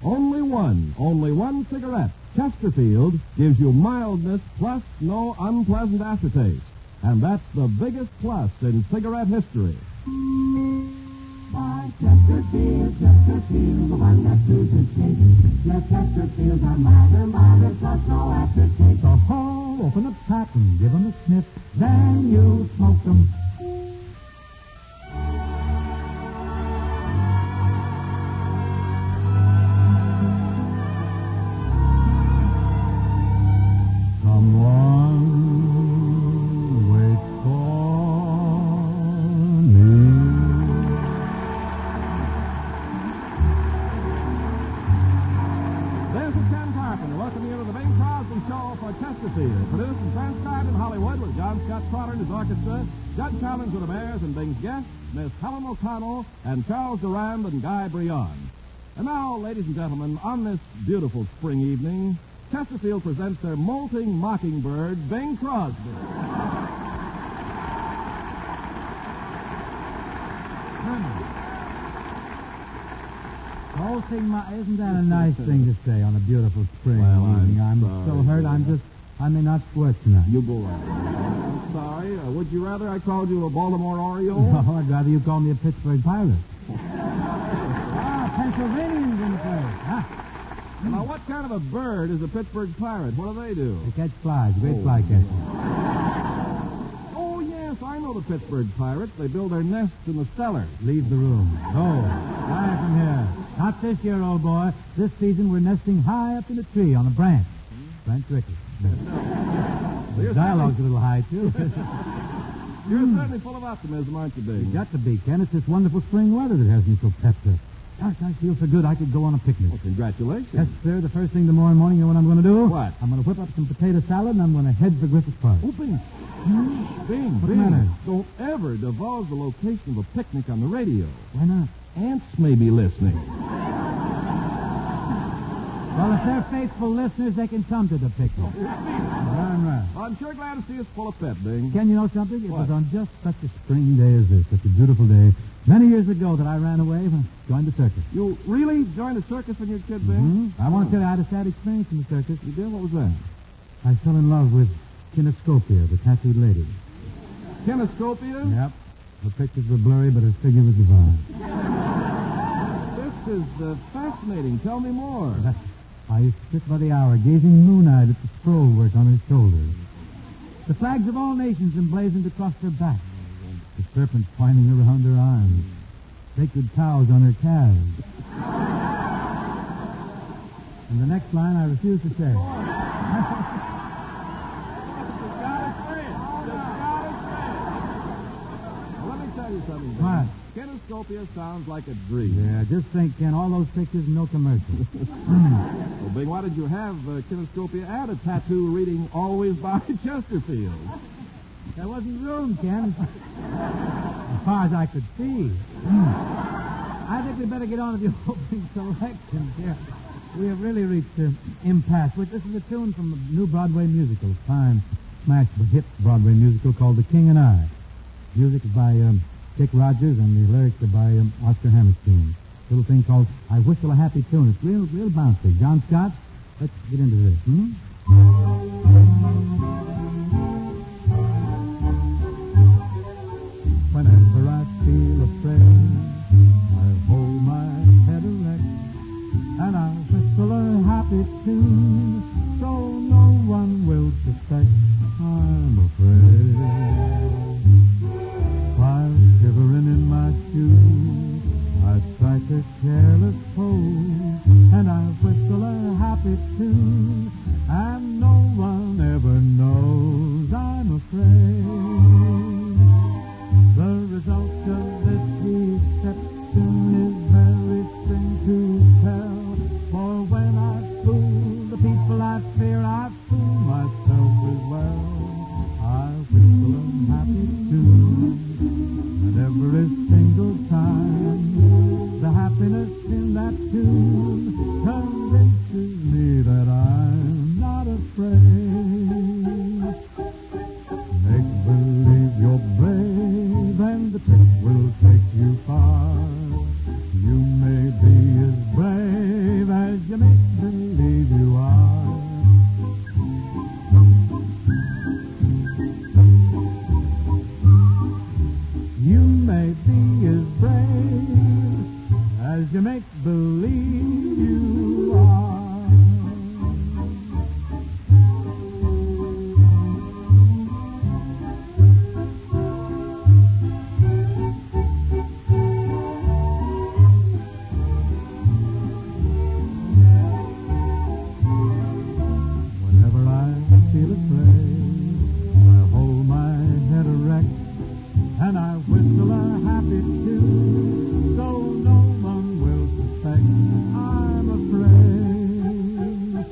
Only one cigarette. Chesterfield gives you mildness plus no unpleasant aftertaste. And that's the biggest plus in cigarette history. Why, Chesterfield, the one that loses taste. Yes, Chesterfields are milder, plus no aftertaste. So haul, open a pack and give 'em a sniff. Then you smoke 'em. Someone waits for me. There's the Ken Carpenter welcoming you to the Bing Crosby Show for Chesterfield. Produced and transcribed in Hollywood with John Scott Trotter and his orchestra, Judd Collins with the Bears and Bing's guests, Miss Helen O'Connell, and Charles Durand and Guy Brion. And now, ladies and gentlemen, on this beautiful spring evening, Chesterfield presents their molting mockingbird, Bing Crosby. Isn't that a nice thing to say on a beautiful spring evening? I'm so hurt, I may not work tonight. You go right. I'm sorry. Would you rather I called you a Baltimore Oriole? No, I'd rather you call me a Pittsburgh Pirate. Pennsylvanians in the place. Huh? Now, what kind of a bird is a Pittsburgh Pirate? What do they do? They catch flies, great fly catcher. Oh, yes, I know the Pittsburgh Pirates. They build their nests in the cellars. Leave the room. Go. Fly from here. Not this year, old boy. This season we're nesting high up in a tree on a branch. Branch Ricketts. The dialogue's a little high, too. You're certainly full of optimism, aren't you, Big? You got to be, Ken. It's this wonderful spring weather that has me so pepped up. Gosh, I feel so good I could go on a picnic. Well, congratulations. Yes, sir. The first thing tomorrow morning, you know what I'm going to do? What? I'm going to whip up some potato salad, and I'm going to head for Griffith Park. Oh, Bing. Bing, What's the matter? Don't ever divulge the location of a picnic on the radio. Why not? Ants may be listening. Well, if they're faithful listeners, they can come to the picnic. Right. Well, I'm sure glad to see us full of pep, Bing. Ken, you know something? It What? was on just such a spring day as this, such a beautiful day, many years ago that I ran away and joined the circus. You really joined a circus when you were a kid, Bing? I want to tell you I had a sad experience in the circus. You did? What was that? I fell in love with Kinescopia, the tattooed lady. Kinescopia? Yep. Her pictures were blurry, but her figure was divine. This is fascinating. Tell me more. I used to sit by the hour, gazing moon-eyed at the scroll work on her shoulders. The flags of all nations emblazoned across her back. The serpents twining around her arms. Sacred cows on her calves. And the next line I refuse to say. Let me tell you something, Bing. What? Kinescopia sounds like a dream. Yeah, just think, Ken, all those pictures, no commercials. Well, Bing, why did you have Kinescopia add a tattoo reading always by Chesterfield? There wasn't room, Ken. As far as I could see. I think we better get on to the opening selections here. We have really reached an impasse. This is a tune from a new Broadway musical, a fine, smash hit Broadway musical called The King and I. Music is by Dick Rogers, and the lyrics are by Oscar Hammerstein. A little thing called I Whistle a Happy Tune. It's real bouncy. John Scott, let's get into this. Whenever I feel afraid, I hold my head erect, and I whistle a happy tune, so no one will suspect I'm afraid. While shivering in my shoes, I strike a careless pose, and I whistle a happy tune, and no one ever knows I'm afraid. The result of this deception is very strange to tell, for when I fool the people I fear, I fool myself as well. I whistle a happy tune, and every single time the happiness in that tune convinces me that I'm not afraid. Make believe make believe you are. Whenever I feel afraid, I hold my head erect and I whistle a happy tune, so no one will suspect I'm afraid.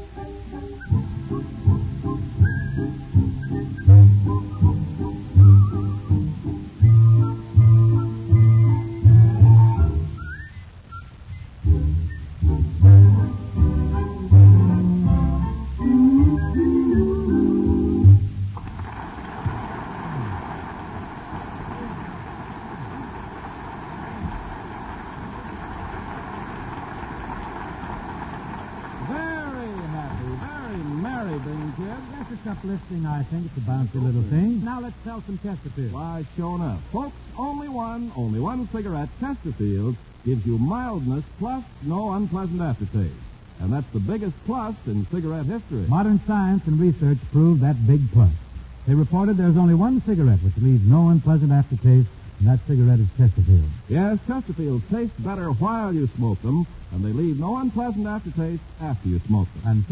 Very happy, very merry, Bing Kid. That's just uplifting, I think. It's a bouncy little thing. Now let's sell some Chesterfield. Why, sure enough. Folks, only one cigarette, Chesterfield, gives you mildness plus no unpleasant aftertaste. And that's the biggest plus in cigarette history. Modern science and research prove that big plus. They reported there's only one cigarette which leaves no unpleasant aftertaste, and that cigarette is Chesterfield. Yes, Chesterfields taste better while you smoke them, and they leave no unpleasant aftertaste after you smoke them. And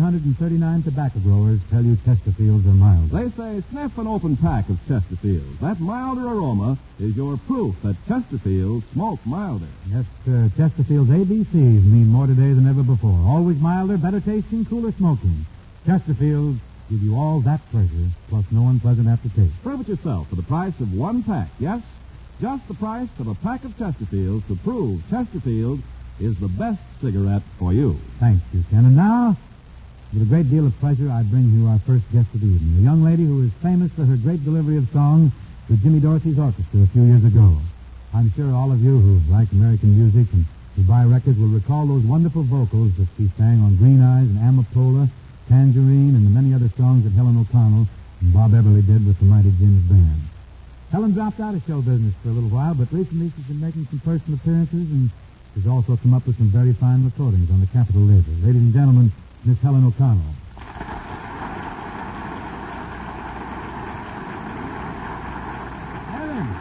1,539 tobacco growers tell you Chesterfields are mild. They say sniff an open pack of Chesterfields. That milder aroma is your proof that Chesterfields smoke milder. Yes, Chesterfield's ABCs mean more today than ever before. Always milder, better tasting, cooler smoking. Chesterfields give you all that pleasure, plus no unpleasant aftertaste. Prove it yourself for the price of one pack. Yes, just the price of a pack of Chesterfields to prove Chesterfield is the best cigarette for you. Thanks, you, Ken. And now, with a great deal of pleasure, I bring you our first guest of the evening, a young lady who is famous for her great delivery of song to Jimmy Dorsey's orchestra a few years ago. I'm sure all of you who like American music and who buy records will recall those wonderful vocals that she sang on Green Eyes and Amapola, Tangerine, and the many other songs that Helen O'Connell and Bob Everly did with the Mighty Jim's band. Helen dropped out of show business for a little while, but recently she's been making some personal appearances, and she's also come up with some very fine recordings on the Capitol label. Ladies and gentlemen, Miss Helen O'Connell. Helen!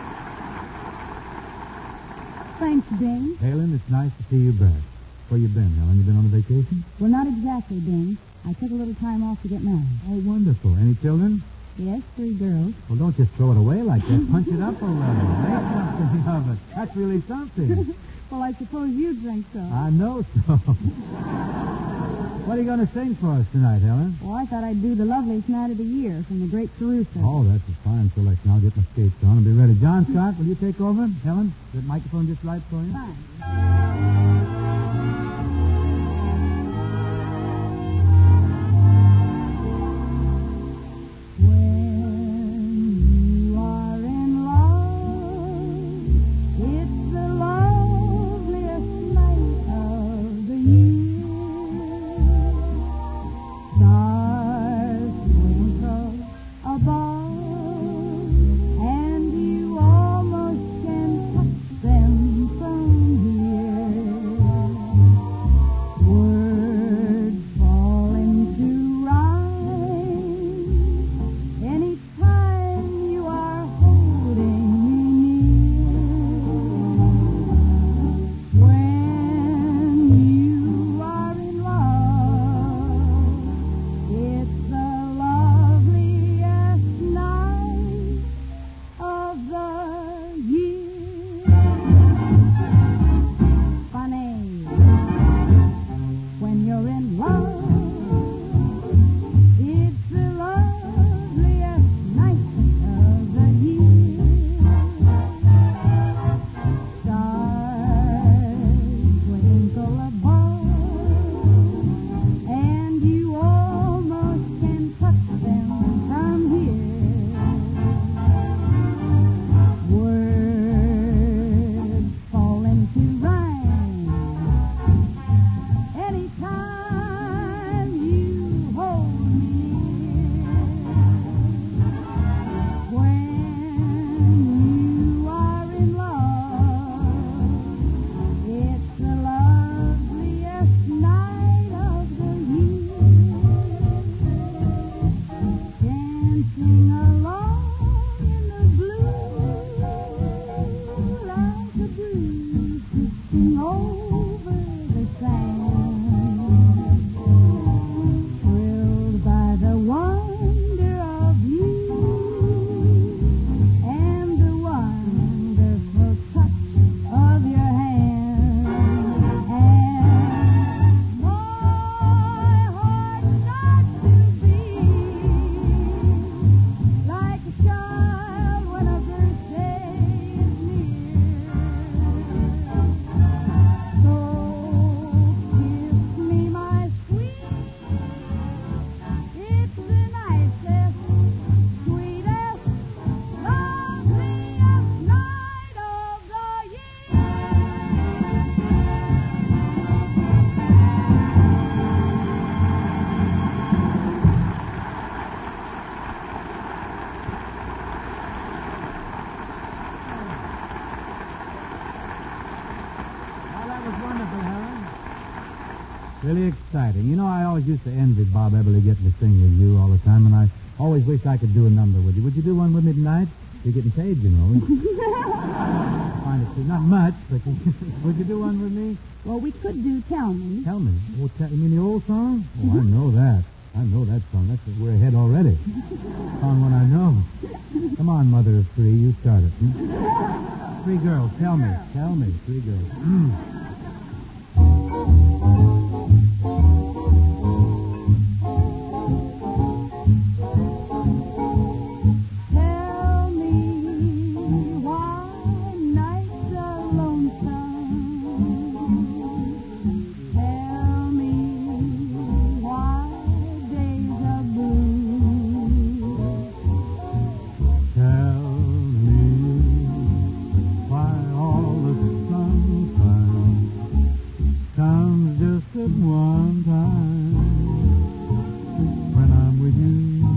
Thanks, Bing. Helen, it's nice to see you back. Where you been, Helen? You been on a vacation? Well, not exactly, Bing. I took a little time off to get married. Oh, wonderful. Any children? Yes, 3 girls. Well, don't just throw it away like that. Punch it up a little. Make something of it. That's really something. Well, I suppose you drink so. I know so. What are you going to sing for us tonight, Helen? Well, I thought I'd do The Loveliest Night of the Year from the great Caruso. Oh, that's a fine selection. I'll get my skates on and be ready. John Scott, will you take over? Helen, is the microphone just right for you? Fine. When you are in love, it's the loveliest night of the year. Stars twinkle above, and you almost can touch them from here. Really exciting. You know, I always used to envy Bob Eberly getting to sing with you all the time, and I always wished I could do a number with you. Would you do one with me tonight? You're getting paid, you know. Find it, not much, but would you do one with me? Well, we could do Tell Me. Tell me. Oh, you mean the old song? Oh, I know that. I know that song. We're ahead already. Song one I know. Come on, mother of three, you start it. Three girls, tell me. Tell me, three girls. Tell me why nights are lonesome. Tell me why days are blue. Tell me why all the sunshine comes just at one time when I'm with you.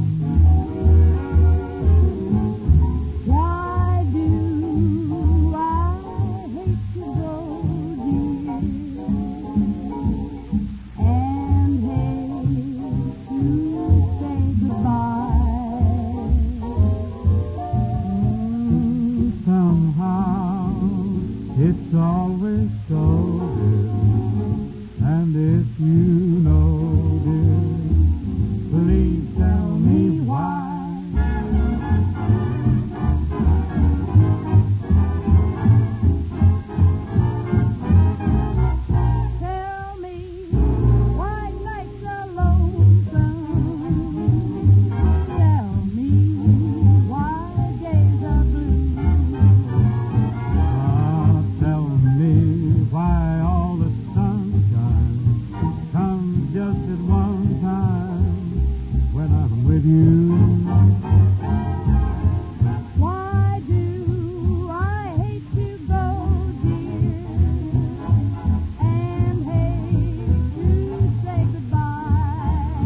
Why do I hate to go, dear, and hate to say goodbye? Somehow it's always so, dear, and if you know, dear, please tell me why. Tell me why nights are lonesome. Tell me why days are blue. Tell me why all the sunshine comes just at one time when I'm with you. Why do I hate to go, dear, and hate to say goodbye?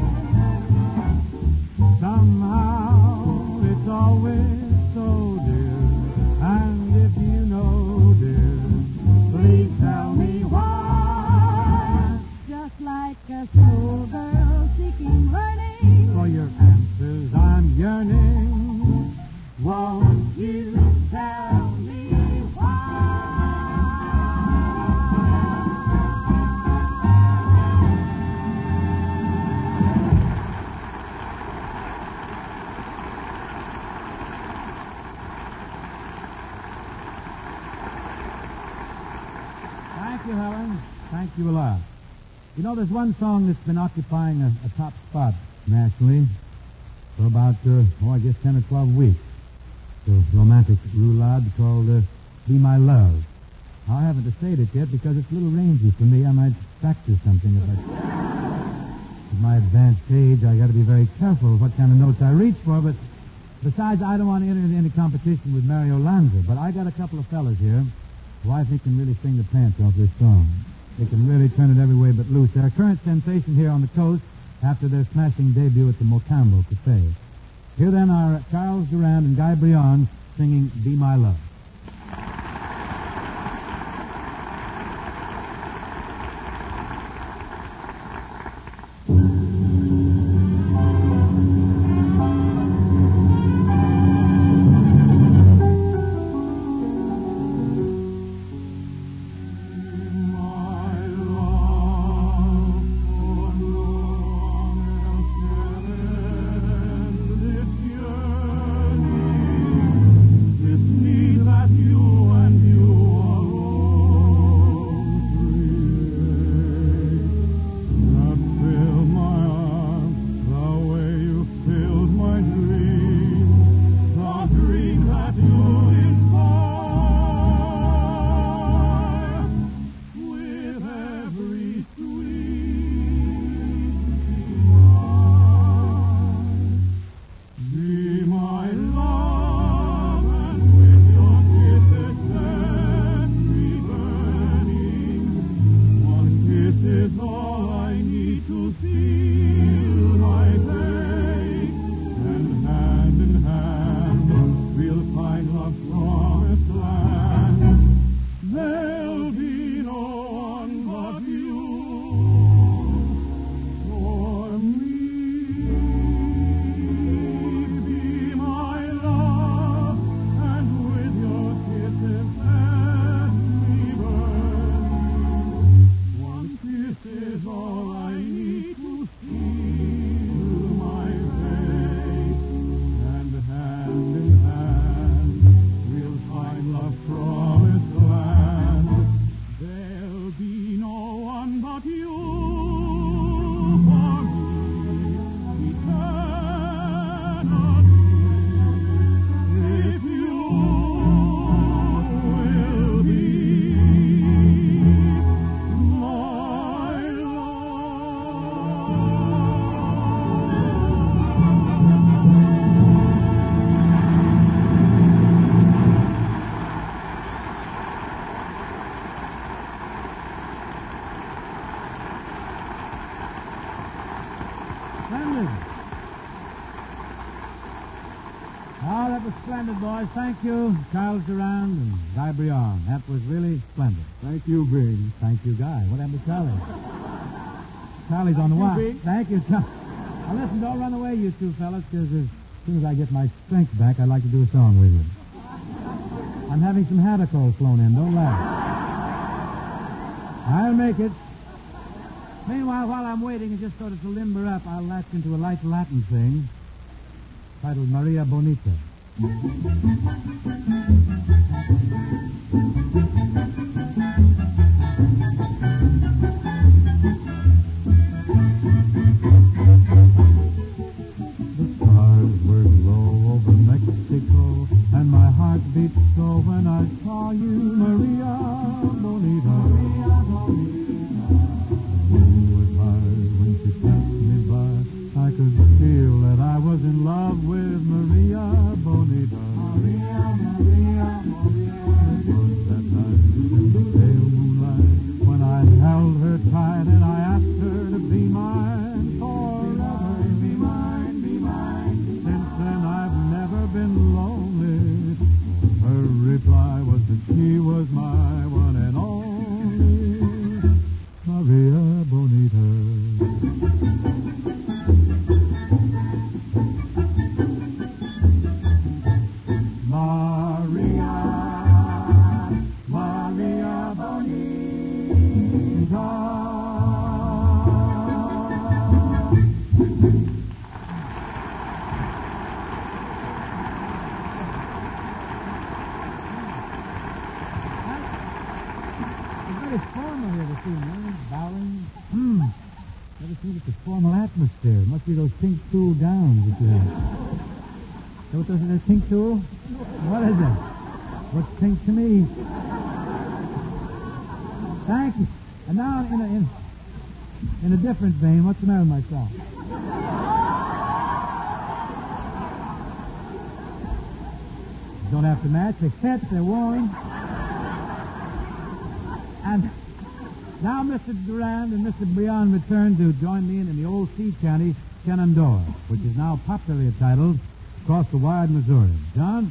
Somehow it's always so, dear, and if you know, dear, please tell me why. Just like a schoolgirl seeking learning. For your answers I'm yearning. Won't you tell me why? Thank you, Helen. Thank you a lot. You know, there's one song that's been occupying a top spot nationally for about, I guess 10 or 12 weeks. It's a romantic roulade called Be My Love. I haven't essayed it yet because it's a little rangy for me. I might practice something if I... At my advanced age, I got to be very careful what kind of notes I reach for, but besides, I don't want to enter into any competition with Mario Lanza, but I got a couple of fellas here who I think can really sing the pants off this song. They can really turn it every way but loose. They're a current sensation here on the coast after their smashing debut at the Mocambo Cafe. Here then are Charles Durand and Guy Brion singing Be My Love. It's splendid, boys. Thank you, Charles Durand and Guy Brion. That was really splendid. Thank you, Bing. Thank you, Guy. What happened to Charlie? Charlie's on the wire. Bing. Thank you, Charlie. Now, listen, don't run away, you two fellas, because as soon as I get my strength back, I'd like to do a song with you. I'm having some Hadacol flown in. Don't laugh. I'll make it. Meanwhile, while I'm waiting, and just sort of to limber up, I'll latch into a light Latin thing titled Maria Bonita. The stars were low over Mexico, and my heart beat so when I saw you, Maria Bonita. Maria Bonita. Who was I when she passed me by? I could feel that I was in love with Maria Bonita. Maria, Maria, Maria. It was that night in the pale moonlight when I held her tight and I asked her to be mine forever. Be mine, be mine. Since then I've never been lonely. Her reply was that she was my one and only Maria Bonita. It's a formal atmosphere. It must be those pink tool gowns that you have. So what is it, pink tool? What is it? What's pink to me? Thank you. And now in a different vein, what's the matter with my song? Don't have to match. They fit. They're worn. And now Mr. Durand and Mr. Brion return to join me in the old sea chanty, Shenandoah, which is now popularly titled Across the Wide Missouri. John?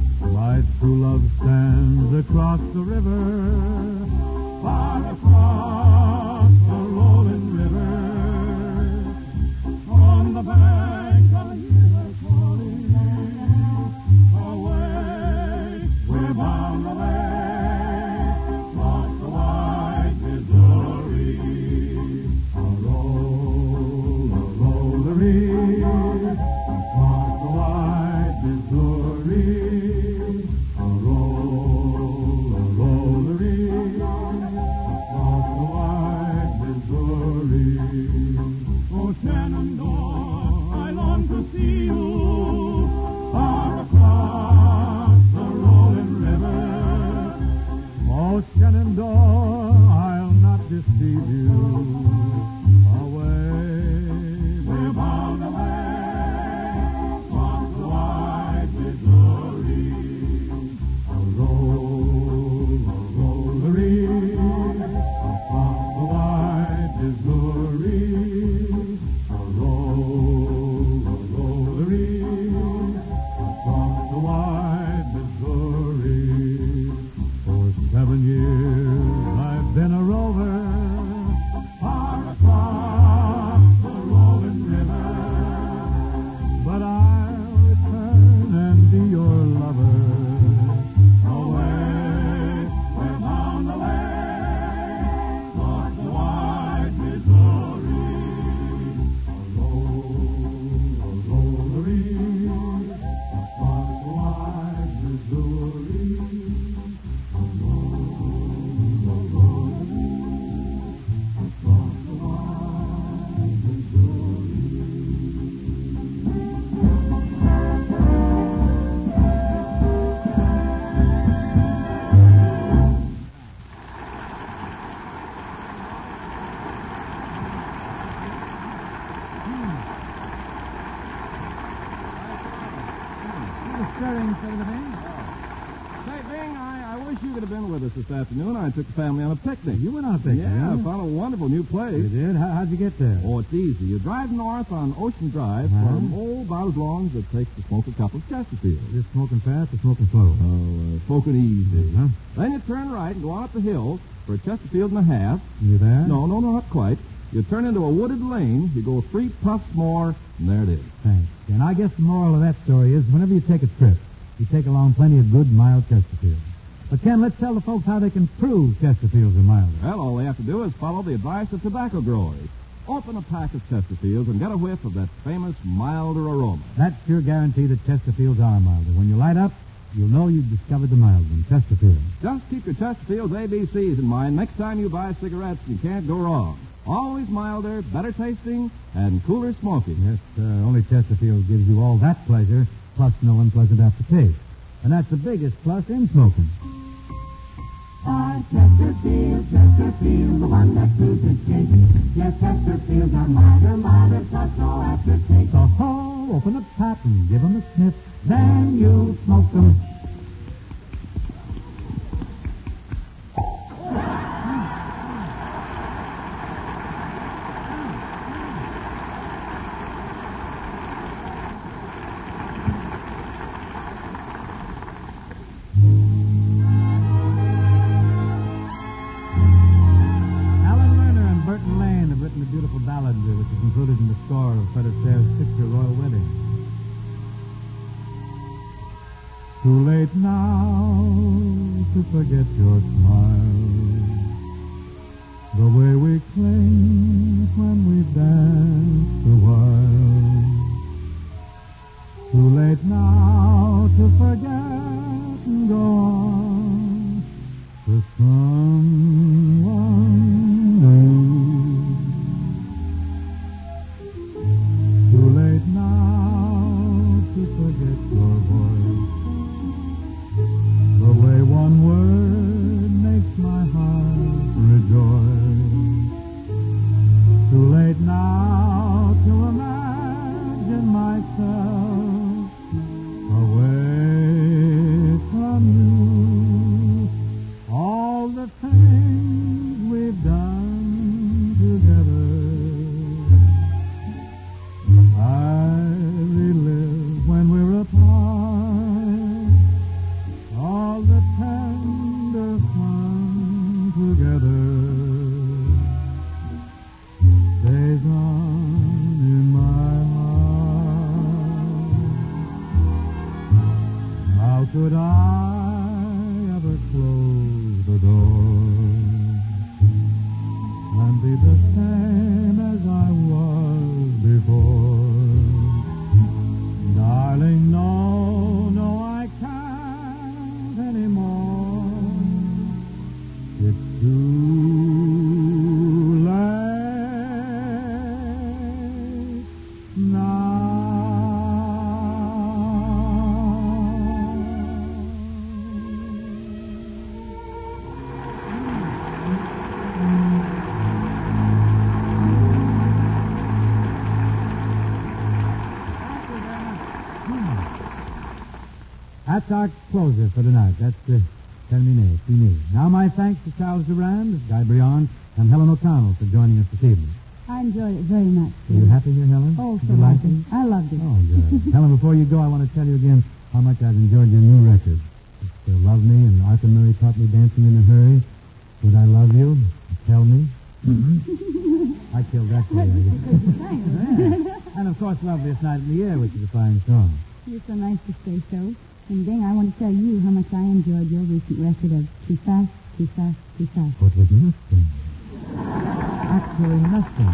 Across the river, far across stirring, Senator Bing. Say, Bing, I wish you could have been with us this afternoon. I took the family on a picnic. You went on a picnic, Yeah, huh? I found a wonderful new place. You did? How'd you get there? Oh, it's easy. You drive north on Ocean Drive for about as long as it takes to smoke a couple of Chesterfields. Just smoking fast or smoking slow? Oh, smoking easy. Huh? Then you turn right and go on up the hill for a Chesterfield and a half. You there? No, not quite. You turn into a wooded lane, you go 3 puffs more, and there it is. Thanks. And I guess the moral of that story is whenever you take a trip, you take along plenty of good, mild Chesterfields. But, Ken, let's tell the folks how they can prove Chesterfields are milder. Well, all they have to do is follow the advice of tobacco growers. Open a pack of Chesterfields and get a whiff of that famous milder aroma. That's your guarantee that Chesterfields are milder. When you light up, you'll know you've discovered the mild one, Chesterfield. Just keep your Chesterfield's ABCs in mind next time you buy cigarettes. You can't go wrong. Always milder, better tasting, and cooler smoking. Yes, only Chesterfield gives you all that pleasure, plus no unpleasant aftertaste. And that's the biggest plus in smoking. Chesterfield, Chesterfield, the one that proves its case. Yes, Chesterfields are milder, plus no aftertaste. So open a pack and give 'em a sniff, then you smoke 'em. Which is included in the score of Fred Astaire's picture, Royal Wedding. Too late now to forget your smile, the way we cling when we danced a while. Too late now to forget and go on to someone new. Too late now to forget your voice, the way one word makes my heart rejoice. Too late now to imagine myself away from you. All the things we've done together I relive when we're apart, all the tender fun together stays on in my heart. How could I ever close the door and be the same as I was before? Darling, no, I can't anymore. It's too late now. That's our closer for tonight. That's Terminé, Fini. Now my thanks to Charles Durand, Guy Briand, and Helen O'Connell for joining us this evening. I enjoyed it very much. Are you happy here, Helen? Oh, Did so you like happy. it? I loved it. Oh, good. Helen, before you go, I want to tell you again how much I've enjoyed your new record. It's Love Me, and Arthur Murray taught me Dancing in a Hurry. Would I Love You? Tell Me. I killed that for you, I guess. Yeah. And, of course, Loveliest Night in the Year, which is a fine song. You're so nice to say so. And, Bing, I want to tell you how much I enjoyed your recent record of Too Fast, Too Fast, Too Fast. What was nothing? Actually nothing.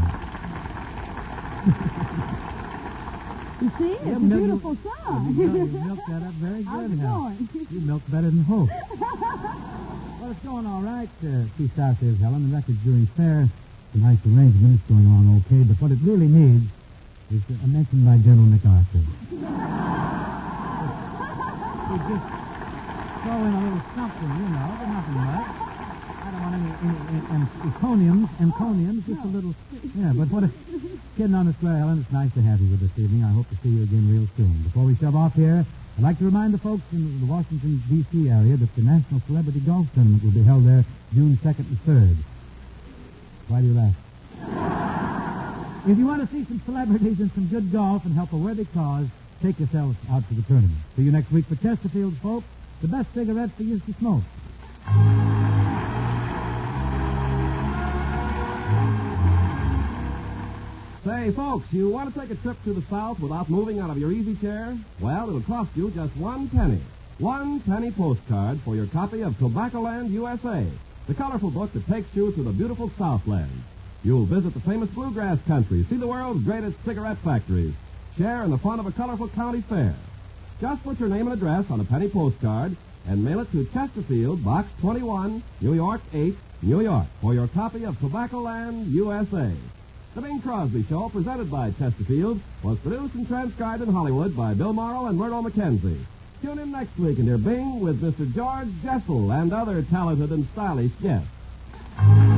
You see? It's a beautiful song. You milked that up very How's good, it Hal. going? You milked better than Hope. Well, it's going all right. Too Fast is, Helen. The record's doing fair. It's a nice arrangement. It's going along okay. But what it really needs is a mention by General MacArthur. We just throw in a little something, but nothing much. I don't want any encomiums, just a little. Yeah, but what a kidding on the square, Helen. It's nice to have you with us this evening. I hope to see you again real soon. Before we shove off here, I'd like to remind the folks in the Washington, D.C. area that the National Celebrity Golf Tournament will be held there June 2nd and 3rd. Why do you laugh? If you want to see some celebrities and some good golf and help a worthy cause, take yourselves out to the tournament. See you next week for Chesterfield, folks. The best cigarettes for you to smoke. Say, folks, you want to take a trip to the South without moving out of your easy chair? Well, it'll cost you just 1 penny. 1 penny postcard for your copy of Tobaccoland, USA, the colorful book that takes you to the beautiful Southland. You'll visit the famous bluegrass country, see the world's greatest cigarette factories, share in the fun of a colorful county fair. Just put your name and address on a penny postcard and mail it to Chesterfield, Box 21, New York 8, New York, for your copy of Tobaccoland, USA. The Bing Crosby Show, presented by Chesterfield, was produced and transcribed in Hollywood by Bill Morrow and Murdo McKenzie. Tune in next week and hear Bing with Mr. George Jessel and other talented and stylish guests.